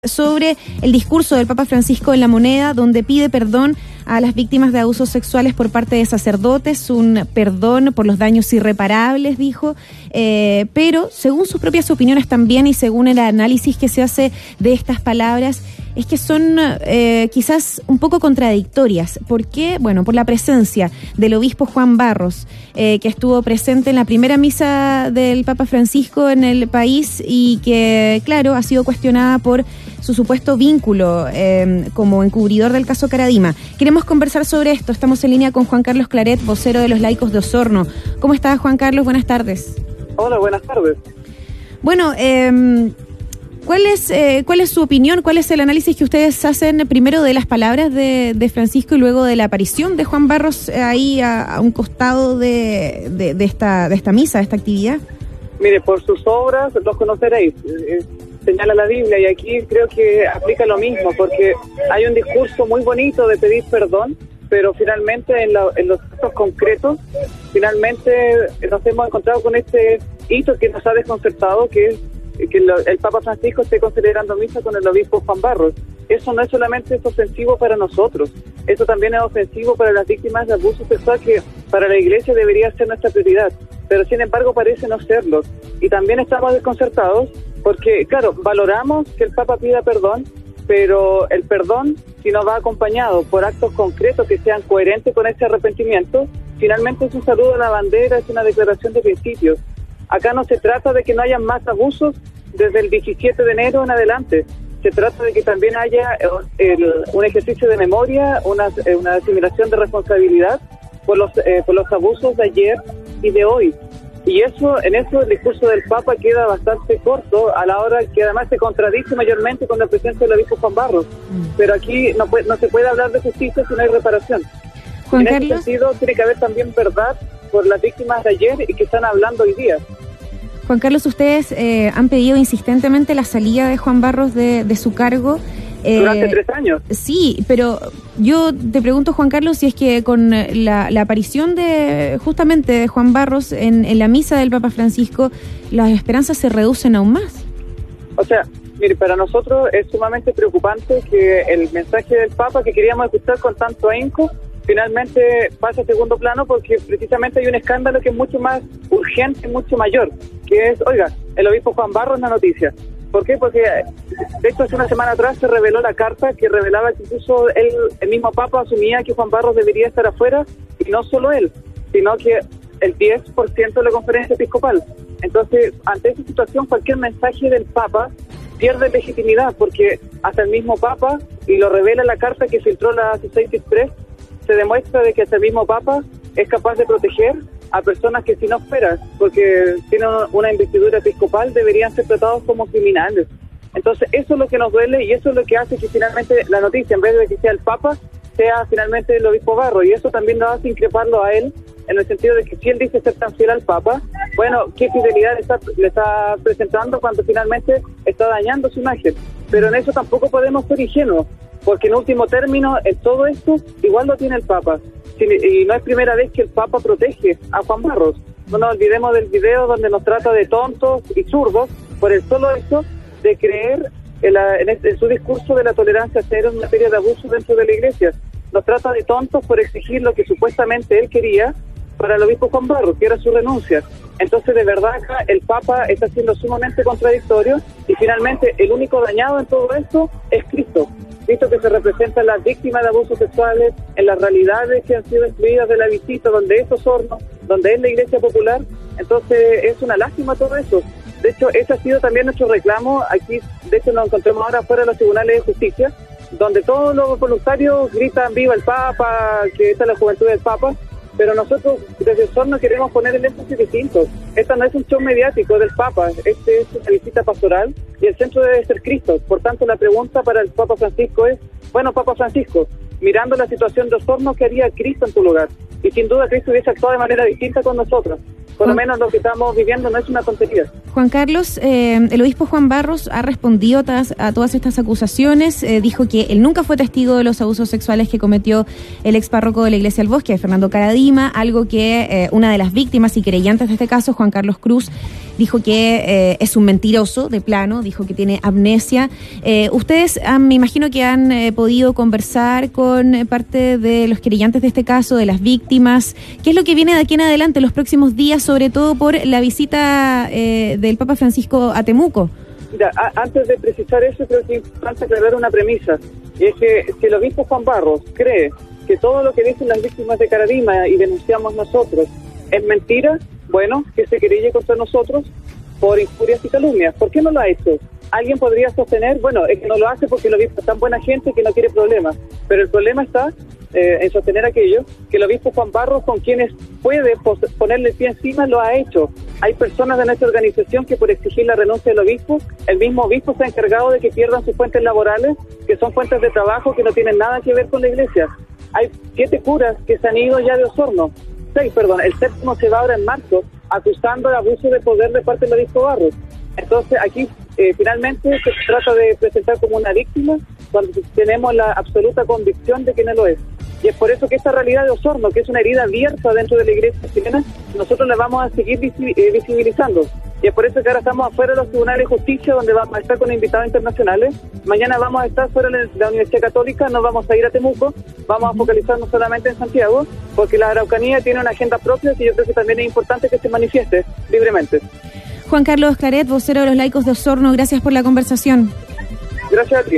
Sobre el discurso del Papa Francisco en La Moneda, donde pide perdón a las víctimas de abusos sexuales por parte de sacerdotes, un perdón por los daños irreparables, dijo, pero según sus propias opiniones también y según el análisis que se hace de estas palabras, es que son quizás un poco contradictorias. ¿Por qué? Bueno, por la presencia del obispo Juan Barros, que estuvo presente en la primera misa del Papa Francisco en el país y que, claro, ha sido cuestionada por su supuesto vínculo como encubridor del caso Caradima. Queremos conversar sobre esto. Estamos en línea con Juan Carlos Claret, vocero de los laicos de Osorno. ¿Cómo estás, Juan Carlos? Buenas tardes. Hola, buenas tardes. Bueno, ¿cuál es su opinión? ¿Cuál es el análisis que ustedes hacen primero de las palabras de Francisco y luego de la aparición de Juan Barros ahí a un costado de esta misa, de esta actividad? Mire, por sus obras los conoceréis. Señala la Biblia y aquí creo que aplica lo mismo, porque hay un discurso muy bonito de pedir perdón, pero finalmente en los casos concretos, finalmente nos hemos encontrado con este hito que nos ha desconcertado, que es que el Papa Francisco esté celebrando misa con el obispo Juan Barros. Eso no es solamente ofensivo para nosotros, eso también es ofensivo para las víctimas de abuso sexual, que para la Iglesia debería ser nuestra prioridad, pero sin embargo parece no serlo. Y también estamos desconcertados porque, claro, valoramos que el Papa pida perdón, pero el perdón, si no va acompañado por actos concretos que sean coherentes con ese arrepentimiento, finalmente es un saludo a la bandera, es una declaración de principios. Acá no se trata de que no haya más abusos desde el 17 de enero en adelante. Se trata de que también haya un ejercicio de memoria, una asimilación de responsabilidad por los abusos de ayer y de hoy. Y en eso el discurso del Papa queda bastante corto, a la hora que además se contradice mayormente con la presencia del obispo Juan Barros. Pero aquí no se puede hablar de justicia si no hay reparación. Juan en Carlos, ese sentido tiene que haber también verdad por las víctimas de ayer y que están hablando hoy día. Juan Carlos, ustedes han pedido insistentemente la salida de Juan Barros de su cargo. Durante 3 años. Sí, pero yo te pregunto, Juan Carlos, si es que con la aparición justamente de Juan Barros en la misa del Papa Francisco, las esperanzas se reducen aún más. O sea, mire, para nosotros es sumamente preocupante que el mensaje del Papa que queríamos escuchar con tanto ahínco finalmente pasa a segundo plano, porque precisamente hay un escándalo que es mucho más urgente, mucho mayor, que es, oiga, el obispo Juan Barros en la noticia. ¿Por qué? Porque de hecho hace una semana atrás se reveló la carta que revelaba que incluso el mismo Papa asumía que Juan Barros debería estar afuera, y no solo él, sino que el 10% de la conferencia episcopal. Entonces, ante esa situación, cualquier mensaje del Papa pierde legitimidad, porque hasta el mismo Papa, y lo revela la carta que filtró la Society Press, se demuestra de que hasta el mismo Papa es capaz de proteger a personas que, si no fuera, porque tienen una investidura episcopal, deberían ser tratados como criminales. Entonces eso es lo que nos duele, y eso es lo que hace que finalmente la noticia, en vez de que sea el Papa, sea finalmente el obispo Barros, y eso también nos hace increparlo a él, en el sentido de que si él dice ser tan fiel al Papa, bueno, ¿qué fidelidad le está presentando cuando finalmente está dañando su imagen? Pero en eso tampoco podemos ser ingenuos, porque en último término, en todo esto, igual lo tiene el Papa. Y no es primera vez que el Papa protege a Juan Barros. No nos olvidemos del video donde nos trata de tontos y zurdos por el solo hecho de creer en su discurso de la tolerancia cero en materia de abuso dentro de la Iglesia. Nos trata de tontos por exigir lo que supuestamente él quería para el obispo Juan Barros, que era su renuncia. Entonces, de verdad, acá el Papa está siendo sumamente contradictorio, y finalmente el único dañado en todo esto es Cristo. Cristo, que se representa en las víctimas de abusos sexuales, en las realidades que han sido excluidas de la visita, donde es Osorno, donde es la Iglesia Popular. Entonces es una lástima todo eso. De hecho, ese ha sido también nuestro reclamo. Aquí, de hecho, nos encontramos ahora fuera de los tribunales de justicia, donde todos los voluntarios gritan ¡viva el Papa!, que esta es la juventud del Papa. Pero nosotros desde Osorno queremos poner el énfasis distinto. Esta no es un show mediático del Papa, este es una visita pastoral y el centro debe ser Cristo. Por tanto, la pregunta para el Papa Francisco es, bueno, Papa Francisco, mirando la situación de Osorno, ¿qué haría Cristo en tu lugar? Y sin duda Cristo hubiese actuado de manera distinta con nosotros. Por lo menos lo que estamos viviendo no es una tontería. Juan Carlos, el obispo Juan Barros ha respondido a todas estas acusaciones. Dijo que él nunca fue testigo de los abusos sexuales que cometió el ex párroco de la Iglesia del Bosque, Fernando Caradima, algo que una de las víctimas y creyentes de este caso, Juan Carlos Cruz, dijo que es un mentiroso de plano, dijo que tiene amnesia. Ustedes me imagino que han podido conversar con parte de los querellantes de este caso, de las víctimas. ¿Qué es lo que viene de aquí en adelante los próximos días, sobre todo por la visita del Papa Francisco a Temuco? Mira, antes de precisar eso, creo que es importante aclarar una premisa, y es que si el obispo Juan Barros cree que todo lo que dicen las víctimas de Caradima y denunciamos nosotros es mentira, bueno, que se querelle contra nosotros por injurias y calumnias. ¿Por qué no lo ha hecho? Alguien podría sostener, bueno, es que no lo hace porque el obispo es tan buena gente que no quiere problemas, pero el problema está en sostener aquello que el obispo Juan Barros, con quienes puede ponerle el pie encima, lo ha hecho. Hay personas de nuestra organización que por exigir la renuncia del obispo, el mismo obispo se ha encargado de que pierdan sus fuentes laborales, que son fuentes de trabajo que no tienen nada que ver con la iglesia. Hay 7 curas que se han ido ya de Osorno. 6, perdón, el 7º se va ahora en marzo, acusando el abuso de poder de parte del obispo Barros. Entonces aquí finalmente se trata de presentar como una víctima cuando tenemos la absoluta convicción de que no lo es. Y es por eso que esta realidad de Osorno, que es una herida abierta dentro de la iglesia chilena, nosotros la vamos a seguir visibilizando. Y es por eso que ahora estamos afuera de los tribunales de justicia, donde vamos a estar con invitados internacionales. Mañana vamos a estar fuera de la Universidad Católica, nos vamos a ir a Temuco, vamos a focalizarnos solamente en Santiago, porque la Araucanía tiene una agenda propia que yo creo que también es importante que se manifieste libremente. Juan Carlos Claret, vocero de los laicos de Osorno, gracias por la conversación. Gracias a ti.